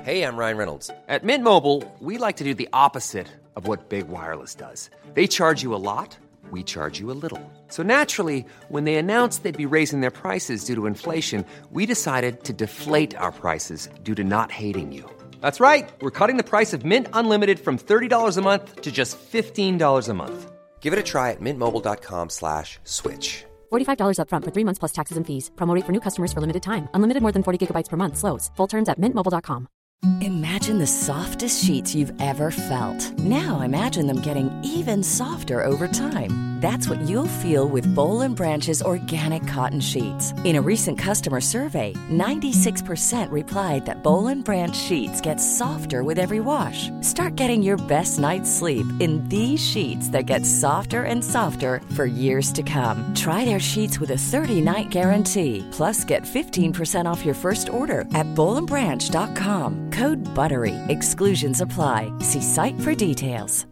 Hey, I'm Ryan Reynolds. At Mint Mobile, we like to do the opposite of what Big Wireless does. They charge you a lot, we charge you a little. So naturally, when they announced they'd be raising their prices due to inflation, we decided to deflate our prices due to not hating you. That's right. We're cutting the price of Mint Unlimited from $30 a month to just $15 a month. Give it a try at mintmobile.com/switch. $45 up front for 3 months plus taxes and fees. Promo rate for new customers for limited time. Unlimited more than 40 gigabytes per month. Slows full terms at mintmobile.com. Imagine the softest sheets you've ever felt. Now imagine them getting even softer over time. That's what you'll feel with Boll & Branch's organic cotton sheets. In a recent customer survey, 96% replied that Boll & Branch sheets get softer with every wash. Start getting your best night's sleep in these sheets that get softer and softer for years to come. Try their sheets with a 30-night guarantee. Plus, get 15% off your first order at bollandbranch.com. Code BUTTERY. Exclusions apply. See site for details.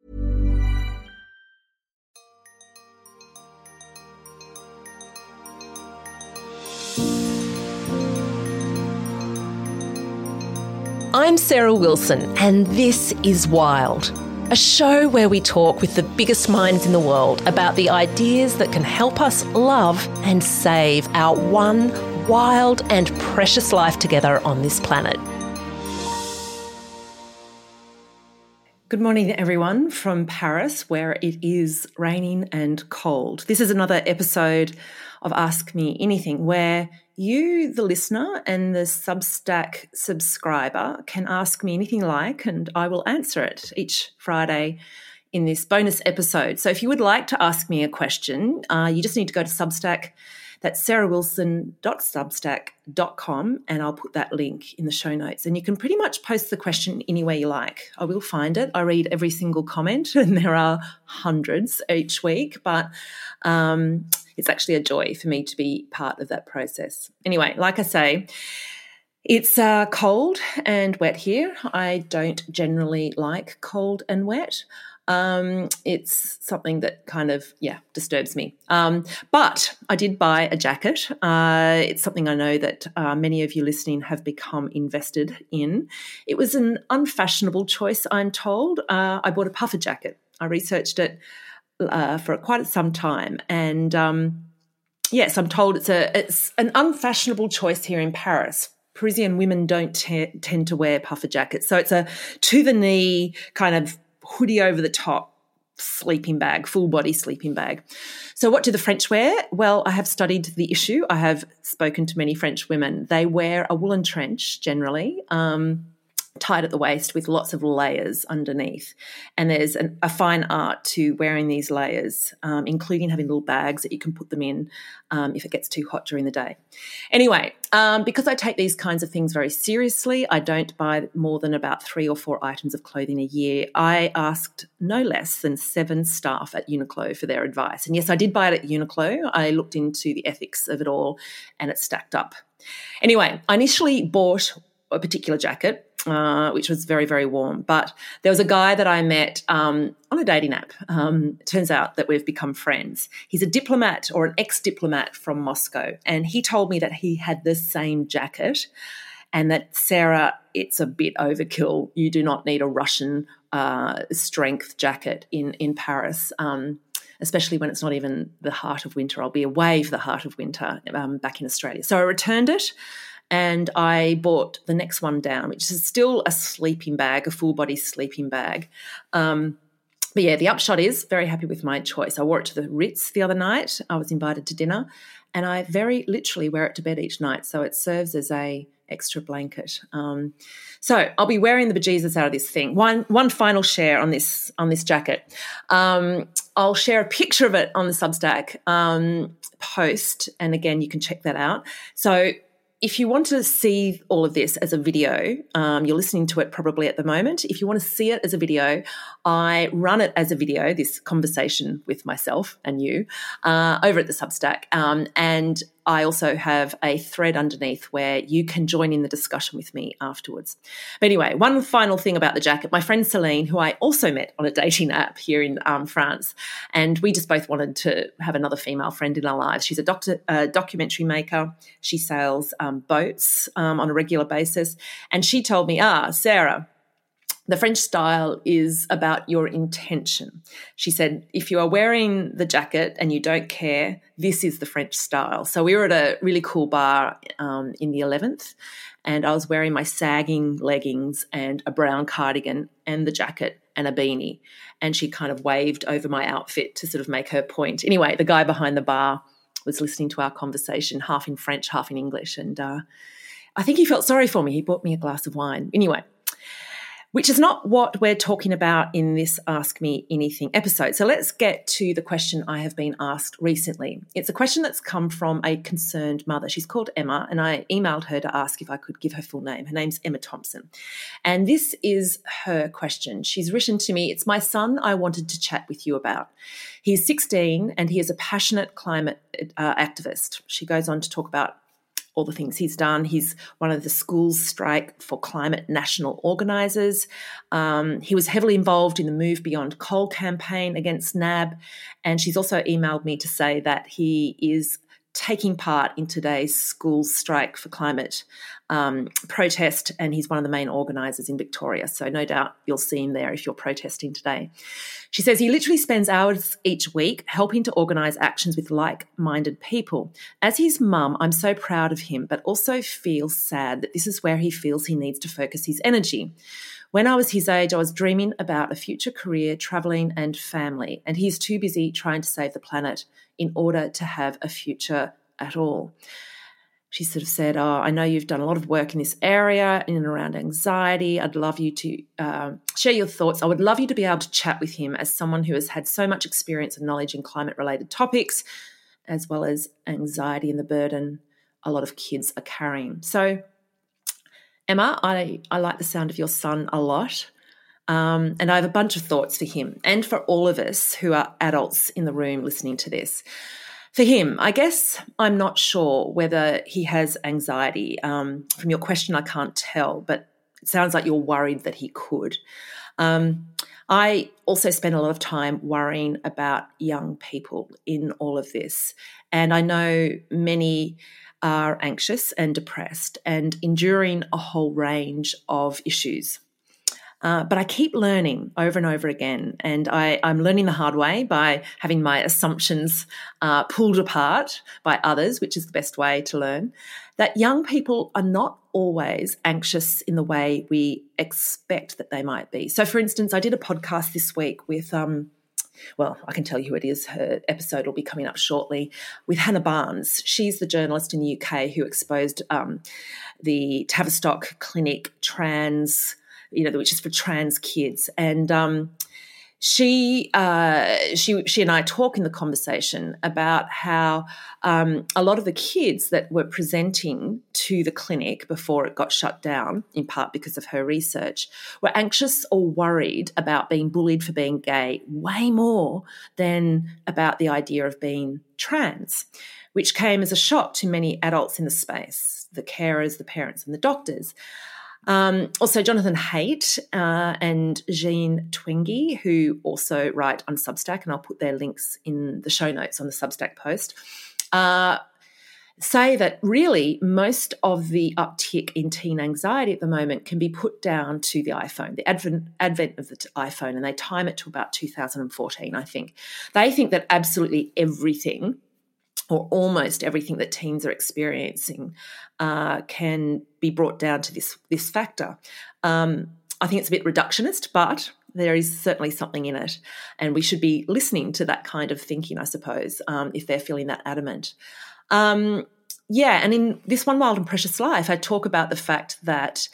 I'm Sarah Wilson, and this is Wild, a show where we talk with the biggest minds in the world about the ideas that can help us love and save our one wild and precious life together on this planet. Good morning, everyone, from Paris, where it is raining and cold. This is another episode of Ask Me Anything, where you, the listener, and the Substack subscriber can ask me anything you like, and I will answer it each Friday in this bonus episode. So if you would like to ask me a question, you just need to go to Substack. That's sarahwilson.substack.com, and I'll put that link in the show notes. And you can pretty much post the question anywhere you like. I will find it. I read every single comment, and there are hundreds each week, but it's actually a joy for me to be part of that process. Anyway, like I say, it's cold and wet here. I don't generally like cold and wet. It's something that kind of, disturbs me. But I did buy a jacket. It's something I know that many of you listening have become invested in. It was an unfashionable choice, I'm told. I bought a puffer jacket. I researched it for quite some time. And yes, I'm told it's an unfashionable choice here in Paris. Parisian women don't tend to wear puffer jackets. So it's a to-the-knee kind of hoodie over the top sleeping bag, full body sleeping bag. So what do the French wear? Well, I have studied the issue. I have spoken to many French women. They wear a woolen trench generally, tied at the waist with lots of layers underneath. And there's a fine art to wearing these layers, including having little bags that you can put them in if it gets too hot during the day. Anyway, because I take these kinds of things very seriously, I don't buy more than about 3 or 4 items of clothing a year. I asked no less than 7 staff at Uniqlo for their advice. And yes, I did buy it at Uniqlo. I looked into the ethics of it all, and it stacked up. Anyway, I initially bought a particular jacket, which was very, very warm. But there was a guy that I met on a dating app. Turns out that we've become friends. He's a diplomat or an ex-diplomat from Moscow, and he told me that he had the same jacket and that, Sarah, it's a bit overkill. You do not need a Russian strength jacket in Paris, especially when it's not even the heart of winter. I'll be away for the heart of winter back in Australia. So I returned it. And I bought the next one down, which is still a sleeping bag, a full-body sleeping bag. But yeah, the upshot is very happy with my choice. I wore it to the Ritz the other night. I was invited to dinner, and I very literally wear it to bed each night. So it serves as a extra blanket. So I'll be wearing the bejesus out of this thing. One final share on this jacket. I'll share a picture of it on the Substack post, and again, you can check that out. So if you want to see all of this as a video, you're listening to it probably at the moment. If you want to see it as a video, I run it as a video, this conversation with myself and you, over at the Substack. And I also have a thread underneath where you can join in the discussion with me afterwards. But anyway, one final thing about the jacket. My friend Celine, who I also met on a dating app here in France, and we just both wanted to have another female friend in our lives. She's a documentary maker. She sails boats on a regular basis. And she told me, Sarah, the French style is about your intention. She said, if you are wearing the jacket and you don't care, this is the French style. So we were at a really cool bar in the 11th, and I was wearing my sagging leggings and a brown cardigan and the jacket and a beanie. And she kind of waved over my outfit to sort of make her point. Anyway, the guy behind the bar was listening to our conversation, half in French, half in English. And I think he felt sorry for me. He bought me a glass of wine. Anyway, which is not what we're talking about in this Ask Me Anything episode. So let's get to the question I have been asked recently. It's a question that's come from a concerned mother. She's called Emma, and I emailed her to ask if I could give her full name. Her name's Emma Thompson. And this is her question. She's written to me, it's my son I wanted to chat with you about. He's 16 and he is a passionate climate activist. She goes on to talk about all the things he's done. He's one of the Schools Strike for Climate national organisers. He was heavily involved in the Move Beyond Coal campaign against NAB. And she's also emailed me to say that he is taking part in today's Schools Strike for Climate protest, and he's one of the main organisers in Victoria. So no doubt you'll see him there if you're protesting today. She says he literally spends hours each week helping to organise actions with like-minded people. As his mum, I'm so proud of him, but also feel sad that this is where he feels he needs to focus his energy. When I was his age, I was dreaming about a future career, travelling and family, and he's too busy trying to save the planet in order to have a future at all. She sort of said, I know you've done a lot of work in this area in and around anxiety. I'd love you to share your thoughts. I would love you to be able to chat with him as someone who has had so much experience and knowledge in climate-related topics, as well as anxiety and the burden a lot of kids are carrying. So, Emma, I like the sound of your son a lot, and I have a bunch of thoughts for him and for all of us who are adults in the room listening to this. For him, I guess I'm not sure whether he has anxiety. From your question, I can't tell, but it sounds like you're worried that he could. I also spend a lot of time worrying about young people in all of this, and I know many are anxious and depressed and enduring a whole range of issues. But I keep learning over and over again, and I'm learning the hard way by having my assumptions pulled apart by others, which is the best way to learn, that young people are not always anxious in the way we expect that they might be. So, for instance, I did a podcast this week with well, I can tell you who it is. Her episode will be coming up shortly, with Hannah Barnes. She's the journalist in the UK who exposed the Tavistock Clinic trans, which is for trans kids. And she and I talk in the conversation about how a lot of the kids that were presenting to the clinic before it got shut down, in part because of her research, were anxious or worried about being bullied for being gay way more than about the idea of being trans, which came as a shock to many adults in the space, the carers, the parents and the doctors. Also, Jonathan Haidt and Jean Twenge, who also write on Substack, and I'll put their links in the show notes on the Substack post, say that really most of the uptick in teen anxiety at the moment can be put down to the iPhone, the advent of the iPhone, and they time it to about 2014, I think. They think that absolutely everything, or almost everything that teens are experiencing can be brought down to this factor. I think it's a bit reductionist, but there is certainly something in it, and we should be listening to that kind of thinking, I suppose, if they're feeling that adamant. And in this One Wild and Precious Life, I talk about the fact that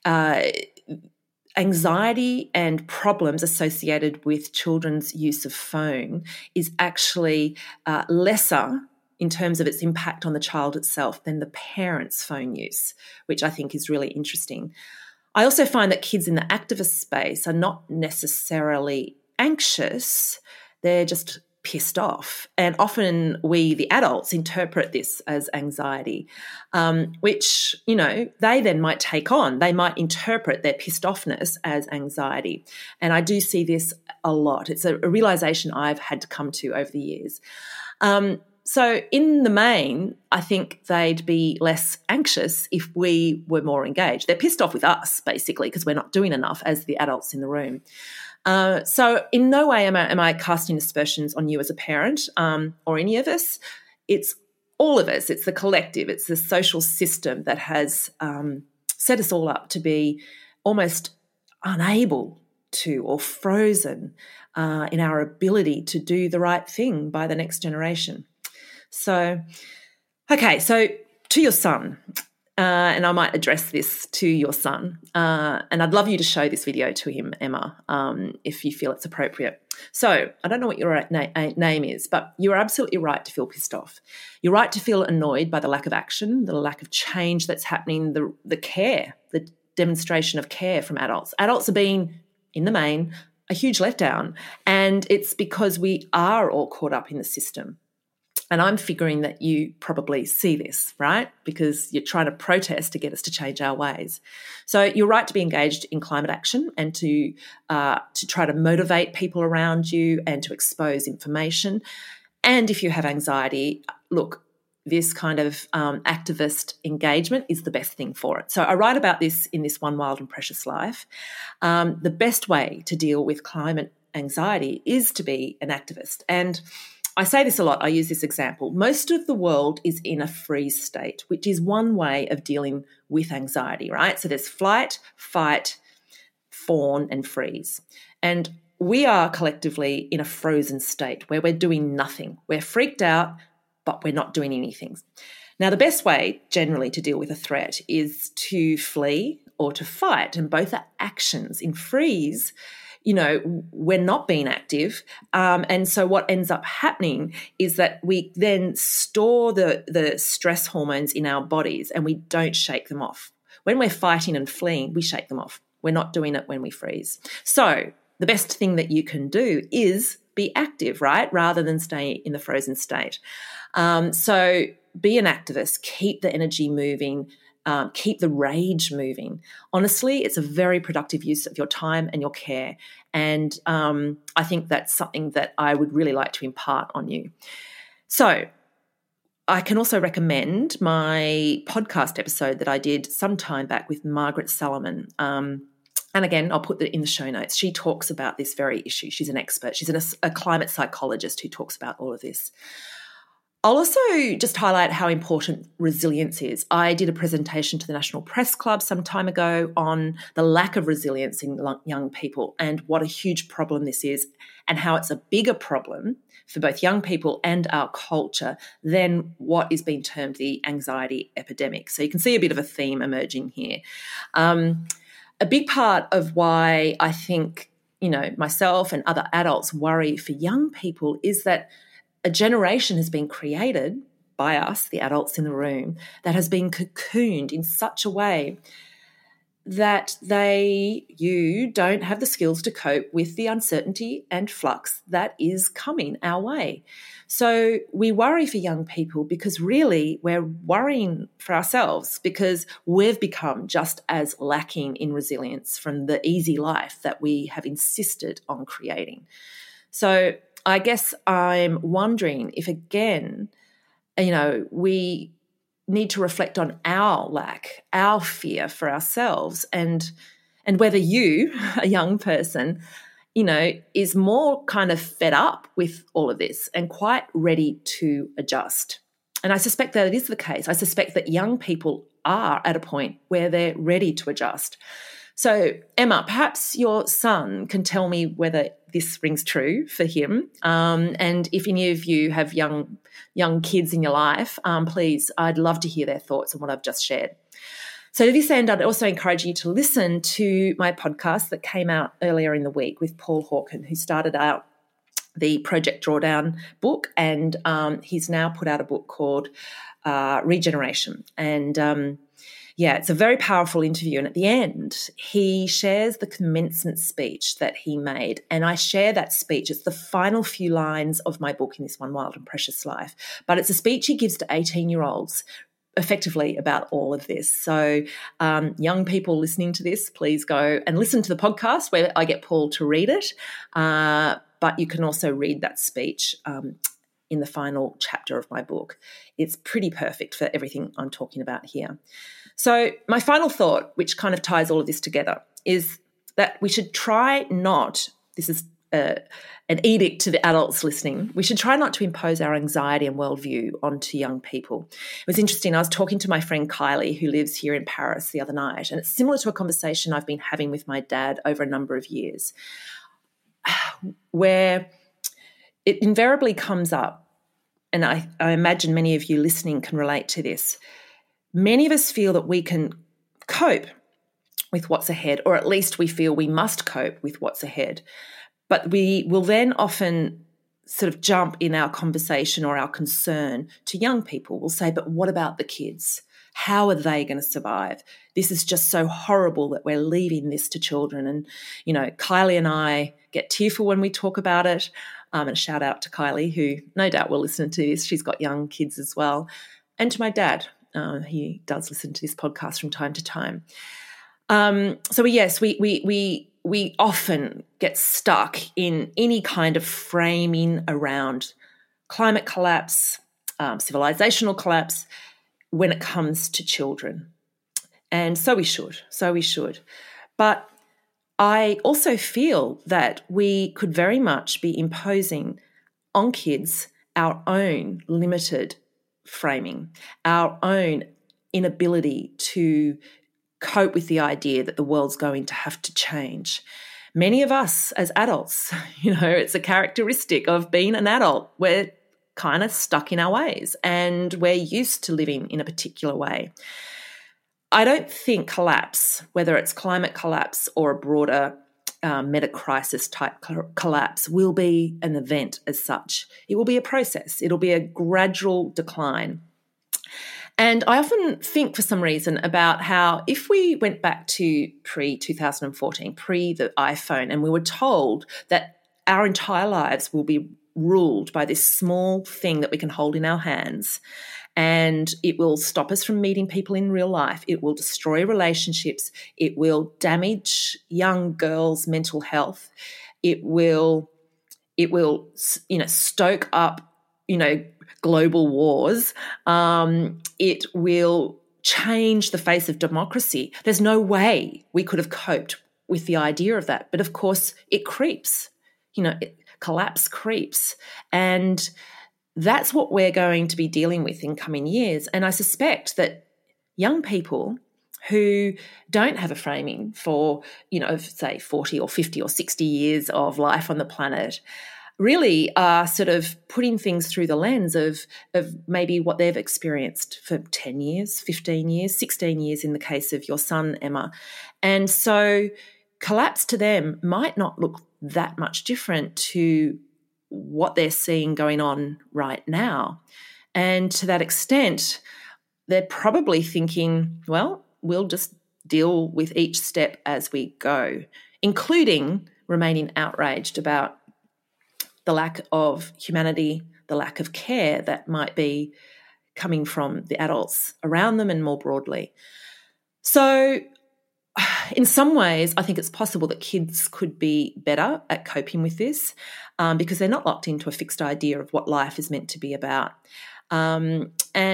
anxiety and problems associated with children's use of phone is actually lesser in terms of its impact on the child itself than the parents' phone use, which I think is really interesting. I also find that kids in the activist space are not necessarily anxious. They're just pissed off. And often we, the adults, interpret this as anxiety, which, they then might take on. They might interpret their pissed offness as anxiety. And I do see this a lot. It's a realization I've had to come to over the years. So in the main, I think they'd be less anxious if we were more engaged. They're pissed off with us, basically, because we're not doing enough as the adults in the room. So in no way am I casting aspersions on you as a parent or any of us. It's all of us. It's the collective. It's the social system that has set us all up to be almost unable to or frozen in our ability to do the right thing by the next generation. So, okay, so to your son, and I might address this to your son, and I'd love you to show this video to him, Emma, if you feel it's appropriate. So I don't know what your name is, but you're absolutely right to feel pissed off. You're right to feel annoyed by the lack of action, the lack of change that's happening, the care, the demonstration of care from adults. Adults are being, in the main, a huge letdown, and it's because we are all caught up in the system. And I'm figuring that you probably see this, right? Because you're trying to protest to get us to change our ways. So you're right to be engaged in climate action and to try to motivate people around you and to expose information. And if you have anxiety, look, this kind of activist engagement is the best thing for it. So I write about this in this One Wild and Precious Life. The best way to deal with climate anxiety is to be an activist. And I say this a lot. I use this example. Most of the world is in a freeze state, which is one way of dealing with anxiety, right? So there's flight, fight, fawn, and freeze. And we are collectively in a frozen state where we're doing nothing. We're freaked out, but we're not doing anything. Now, the best way generally to deal with a threat is to flee or to fight, and both are actions. In freeze, we're not being active. And so what ends up happening is that we then store the stress hormones in our bodies and we don't shake them off. When we're fighting and fleeing, we shake them off. We're not doing it when we freeze. So the best thing that you can do is be active, right? Rather than stay in the frozen state. So be an activist, keep the energy moving, keep the rage moving. Honestly, it's a very productive use of your time and your care. And I think that's something that I would really like to impart on you. So I can also recommend my podcast episode that I did some time back with Margaret Salomon. And again, I'll put that in the show notes. She talks about this very issue. She's an expert. She's a climate psychologist who talks about all of this. I'll also just highlight how important resilience is. I did a presentation to the National Press Club some time ago on the lack of resilience in young people and what a huge problem this is, and how it's a bigger problem for both young people and our culture than what is being termed the anxiety epidemic. So you can see a bit of a theme emerging here. A big part of why I think, myself and other adults worry for young people is that a generation has been created by us, the adults in the room, that has been cocooned in such a way that you don't have the skills to cope with the uncertainty and flux that is coming our way. So we worry for young people because really we're worrying for ourselves because we've become just as lacking in resilience from the easy life that we have insisted on creating. So I guess I'm wondering if, again, we need to reflect on our lack, our fear for ourselves, and whether you, a young person, is more kind of fed up with all of this and quite ready to adjust. And I suspect that it is the case. I suspect that young people are at a point where they're ready to adjust. So, Emma, perhaps your son can tell me whether this rings true for him. And if any of you have young kids in your life, please, I'd love to hear their thoughts on what I've just shared. So to this end, I'd also encourage you to listen to my podcast that came out earlier in the week with Paul Hawken, who started out the Project Drawdown book, and he's now put out a book called Regeneration. And Yeah, it's a very powerful interview. And at the end, he shares the commencement speech that he made. And I share that speech. It's the final few lines of my book, In This One Wild and Precious Life. But it's a speech he gives to 18-year-olds effectively about all of this. So young people listening to this, please go and listen to the podcast where I get Paul to read it. But you can also read that speech in the final chapter of my book. It's pretty perfect for everything I'm talking about here. So my final thought, which kind of ties all of this together, is that we should try not, this is an edict to the adults listening, we should try not to impose our anxiety and worldview onto young people. It was interesting, I was talking to my friend Kylie, who lives here in Paris, the other night, and it's similar to a conversation I've been having with my dad over a number of years, where it invariably comes up, and I imagine many of you listening can relate to this. Many of us feel that we can cope with what's ahead, or at least we feel we must cope with what's ahead. But we will then often sort of jump in our conversation or our concern to young people. We'll say, but what about the kids? How are they going to survive? This is just so horrible that we're leaving this to children. And, you know, Kylie and I get tearful when we talk about it. And a shout out to Kylie, who no doubt will listen to this. She's got young kids as well. And to my dad. He does listen to this podcast from time to time. So yes, we often get stuck in any kind of framing around climate collapse, civilizational collapse when it comes to children. And so we should. But I also feel that we could very much be imposing on kids our own limited framing, our own inability to cope with the idea that the world's going to have to change. Many of us as adults, you know, it's a characteristic of being an adult. We're kind of stuck in our ways and we're used to living in a particular way. I don't think collapse, whether it's climate collapse or a broader meta-crisis type collapse, will be an event as such. It will be a process. It'll be a gradual decline. And I often think for some reason about how if we went back to pre-2014, pre the iPhone, and we were told that our entire lives will be ruled by this small thing that we can hold in our hands, and it will stop us from meeting people in real life. It will destroy relationships. It will damage young girls' mental health. It will, stoke up, global wars. It will change the face of democracy. There's no way we could have coped with the idea of that. But of course, it creeps. Collapse creeps. And that's what we're going to be dealing with in coming years. And I suspect that young people who don't have a framing for, say 40 or 50 or 60 years of life on the planet really are sort of putting things through the lens of maybe what they've experienced for 10 years, 15 years, 16 years in the case of your son, Emma. And so collapse to them might not look that much different to what they're seeing going on right now. And to that extent, they're probably thinking, well, we'll just deal with each step as we go, including remaining outraged about the lack of humanity, the lack of care that might be coming from the adults around them and more broadly. So in some ways, I think it's possible that kids could be better at coping with this because they're not locked into a fixed idea of what life is meant to be about. I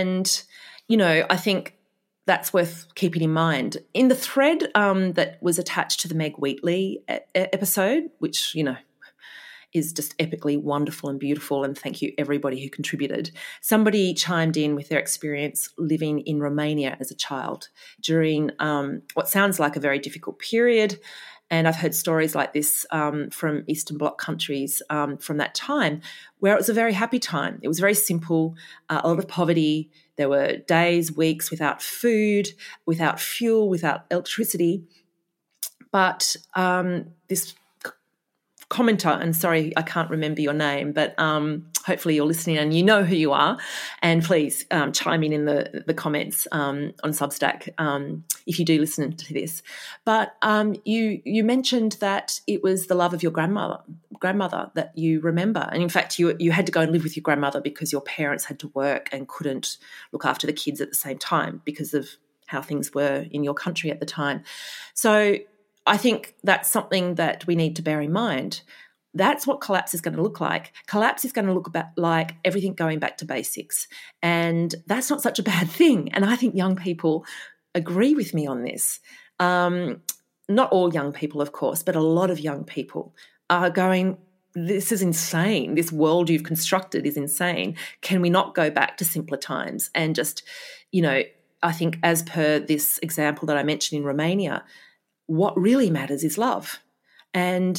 think that's worth keeping in mind. In the thread that was attached to the Meg Wheatley episode, which, is just epically wonderful and beautiful, and thank you everybody who contributed. Somebody chimed in with their experience living in Romania as a child during what sounds like a very difficult period, and I've heard stories like this from Eastern Bloc countries from that time, where it was a very happy time. It was very simple, a lot of poverty. There were days, weeks without food, without fuel, without electricity, but this commenter, and sorry, I can't remember your name, but hopefully you're listening and you know who you are. And please chime in the comments on Substack if you do listen to this. But you mentioned that it was the love of your grandmother that you remember. And in fact, you had to go and live with your grandmother because your parents had to work and couldn't look after the kids at the same time because of how things were in your country at the time. So I think that's something that we need to bear in mind. That's what collapse is going to look like. Collapse is going to look like everything going back to basics. And that's not such a bad thing. And I think young people agree with me on this. Not all young people, of course, but a lot of young people are going, this is insane. This world you've constructed is insane. Can we not go back to simpler times? And just, I think as per this example that I mentioned in Romania, what really matters is love. And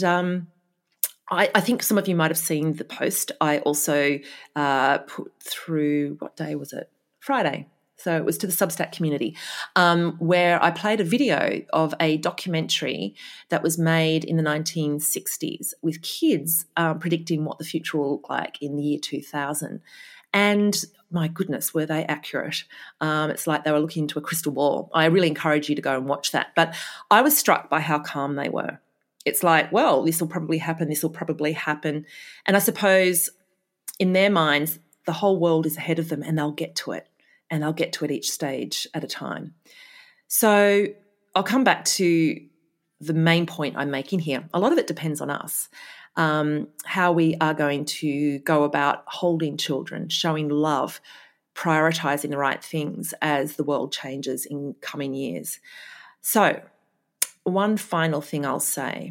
I think some of you might have seen the post I also put through, what day was it? Friday. So it was to the Substack community, where I played a video of a documentary that was made in the 1960s with kids predicting what the future will look like in the year 2000. And my goodness, were they accurate? It's like they were looking into a crystal ball. I really encourage you to go and watch that. But I was struck by how calm they were. It's like, well, this will probably happen, this will probably happen. And I suppose in their minds, the whole world is ahead of them and they'll get to it. And they'll get to it each stage at a time. So I'll come back to the main point I'm making here. A lot of it depends on us. How we are going to go about holding children, showing love, prioritising the right things as the world changes in coming years. So one final thing I'll say,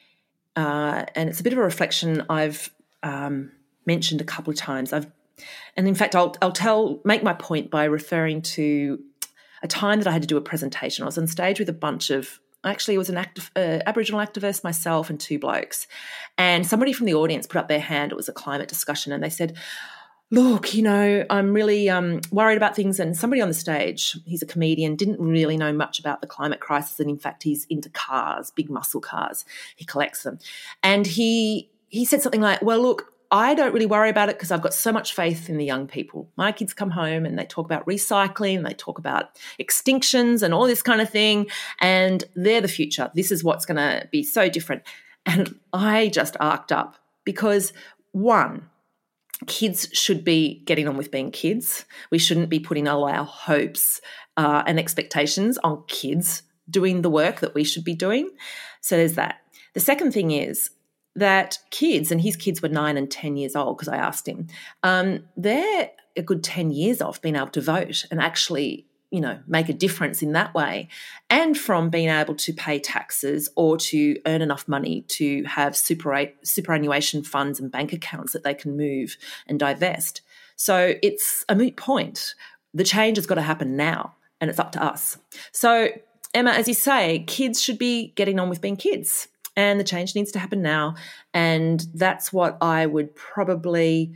and it's a bit of a reflection I've mentioned a couple of times. And in fact, I'll make my point by referring to a time that I had to do a presentation. I was on stage with a bunch of, actually it was an Aboriginal activist, myself and two blokes. And somebody from the audience put up their hand. It was a climate discussion. And they said, look, I'm really worried about things. And somebody on the stage, he's a comedian, didn't really know much about the climate crisis. And in fact, he's into cars, big muscle cars. He collects them. And he said something like, well, look, I don't really worry about it because I've got so much faith in the young people. My kids come home and they talk about recycling and they talk about extinctions and all this kind of thing, and they're the future. This is what's going to be so different. And I just arced up because, one, kids should be getting on with being kids. We shouldn't be putting all our hopes and expectations on kids doing the work that we should be doing. So there's that. The second thing is that kids, and his kids were 9 and 10 years old because I asked him, they're a good 10 years off being able to vote and actually, make a difference in that way, and from being able to pay taxes or to earn enough money to have superannuation funds and bank accounts that they can move and divest. So it's a moot point. The change has got to happen now, and it's up to us. So, Emma, as you say, kids should be getting on with being kids. And the change needs to happen now. And that's what I would probably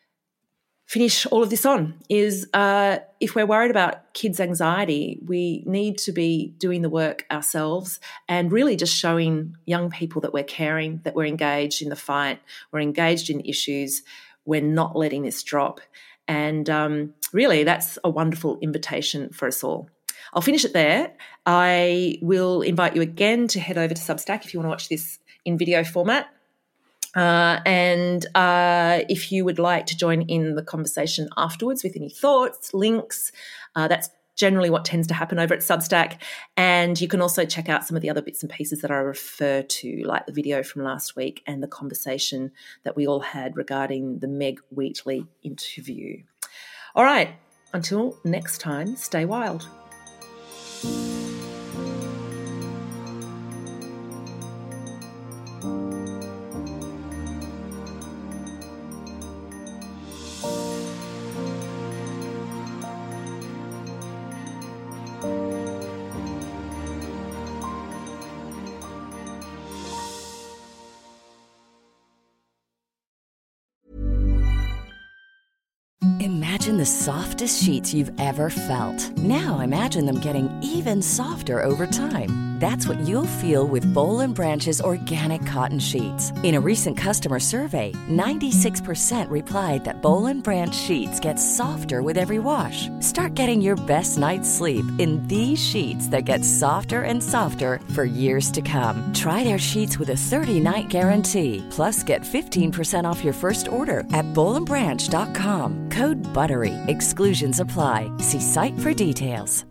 finish all of this on is if we're worried about kids' anxiety, we need to be doing the work ourselves and really just showing young people that we're caring, that we're engaged in the fight, we're engaged in issues, we're not letting this drop. And really that's a wonderful invitation for us all. I'll finish it there. I will invite you again to head over to Substack if you want to watch this in video format. And if you would like to join in the conversation afterwards with any thoughts, links, that's generally what tends to happen over at Substack. And you can also check out some of the other bits and pieces that I refer to, like the video from last week and the conversation that we all had regarding the Meg Wheatley interview. All right, until next time, stay wild. Imagine the softest sheets you've ever felt. Now imagine them getting even softer over time. That's what you'll feel with Boll & Branch's organic cotton sheets. In a recent customer survey, 96% replied that Boll & Branch sheets get softer with every wash. Start getting your best night's sleep in these sheets that get softer and softer for years to come. Try their sheets with a 30-night guarantee. Plus, get 15% off your first order at bollandbranch.com. Code BUTTERY. Exclusions apply. See site for details.